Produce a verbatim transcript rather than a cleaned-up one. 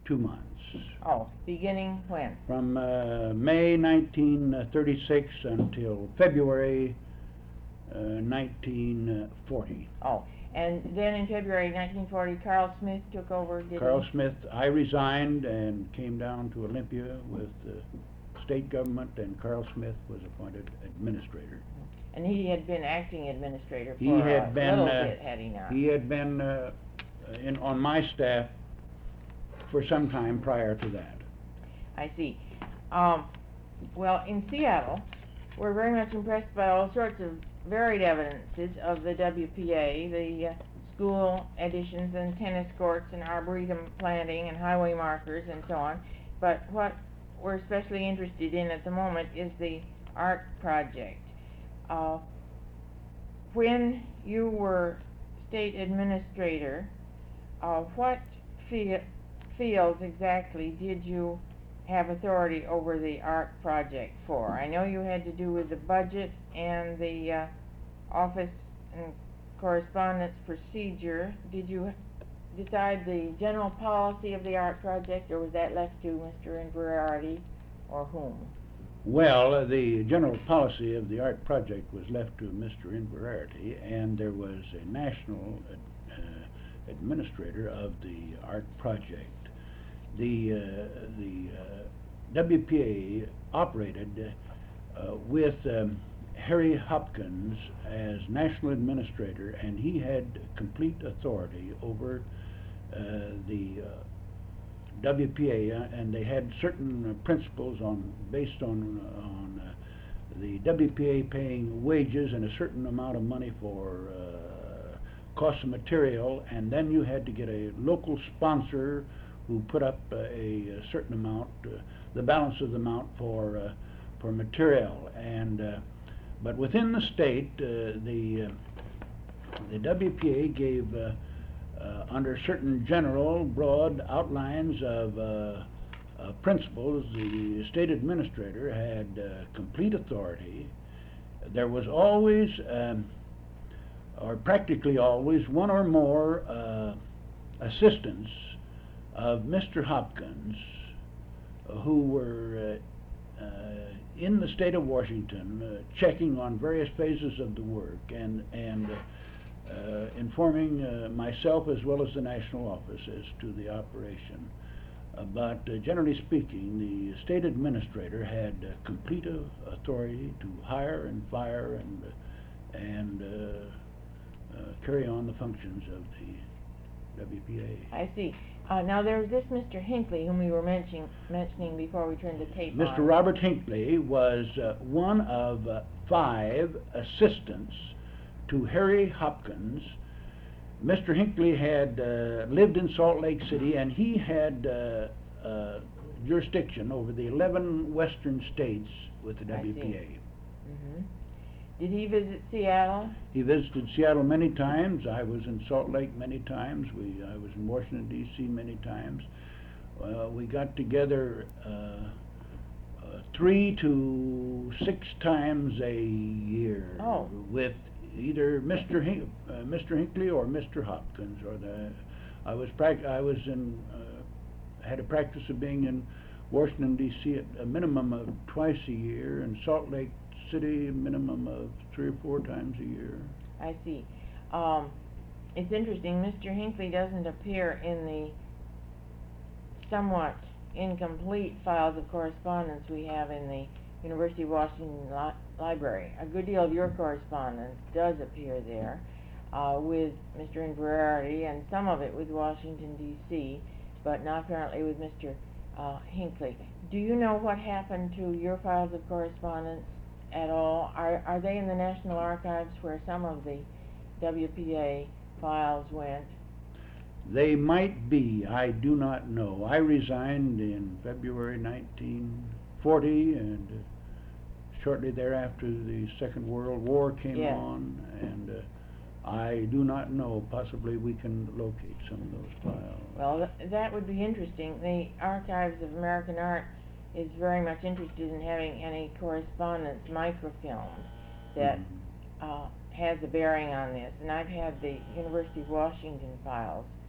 two months. Oh, beginning when? From uh, May nineteen thirty-six until February uh, nineteen forty. Oh, and then in February nineteen forty, Carl Smith took over, did Carl he? Smith, I resigned and came down to Olympia with the state government, and Carl Smith was appointed administrator. And he had been acting administrator He for had a been, little uh, bit, had he not? He had been uh, in, on my staff for some time prior to that. I see. Um, well, in Seattle, we're very much impressed by all sorts of varied evidences of the W P A, the uh, school additions and tennis courts and arboretum planting and highway markers and so on. But what we're especially interested in at the moment is the art project. Uh, when you were state administrator, uh, what fie- fields exactly did you have authority over the art project for? I know you had to do with the budget and the uh, office and correspondence procedure. Did you decide the general policy of the art project, or was that left to Mister Inverarity, or whom? Well, uh, the general policy of the art project was left to Mister Inverarity, and there was a national uh, administrator of the art project. The, uh, the uh, W P A operated uh, with um, Harry Hopkins as national administrator, and he had complete authority over uh, the uh, W P A, uh, and they had certain uh, principles on based on on uh, the W P A paying wages and a certain amount of money for uh, cost of material, and then you had to get a local sponsor who put up uh, a, a certain amount, uh, the balance of the amount for uh, for material. And uh, but within the state, uh, the uh, the W P A gave uh, uh, under certain general broad outlines of uh, uh, principles, the state administrator had uh, complete authority. There was always, um, or practically always, one or more uh, assistants of Mister Hopkins uh, who were uh, uh, in the state of Washington uh, checking on various phases of the work and, and uh, uh, informing uh, myself as well as the national office as to the operation. Uh, but uh, generally speaking, the state administrator had uh, complete uh, authority to hire and fire and, uh, and uh, uh, carry on the functions of the W P A. I see. Uh, now there's this Mister Hinckley whom we were mentioning, mentioning before we turned the tape on. Mister Robert Hinckley was uh, one of uh, five assistants to Harry Hopkins. Mister Hinckley had uh, lived in Salt Lake City, and he had uh, uh, jurisdiction over the eleven western states with the W P A. Mm-hmm. Did he visit Seattle? He visited Seattle many times. I was in Salt Lake many times. We, I was in Washington, D C many times. Uh, we got together uh, uh, three to six times a year Oh. with either Mister Hin- uh, Mister Hinckley or Mister Hopkins. Or the I was prac- I was in uh, had a practice of being in Washington, D C at a minimum of twice a year, and Salt Lake City a minimum of three or four times a year. I see. Um, it's interesting, Mister Hinckley doesn't appear in the somewhat incomplete files of correspondence we have in the University of Washington li- Library. A good deal of your correspondence does appear there uh, with Mister Inverarity, and some of it with Washington, D C, but not apparently with Mister Uh, Hinckley. Do you know what happened to your files of correspondence at all? Are, are they in the National Archives where some of the W P A files went? They might be. I do not know. I resigned in February nineteen forty, and uh, shortly thereafter the Second World War came Yes. on, and uh, I do not know. Possibly we can locate some of those files. Well, th- that would be interesting. The Archives of American Art is very much interested in having any correspondence microfilms that Mhm. uh, has a bearing on this. And I've had the University of Washington files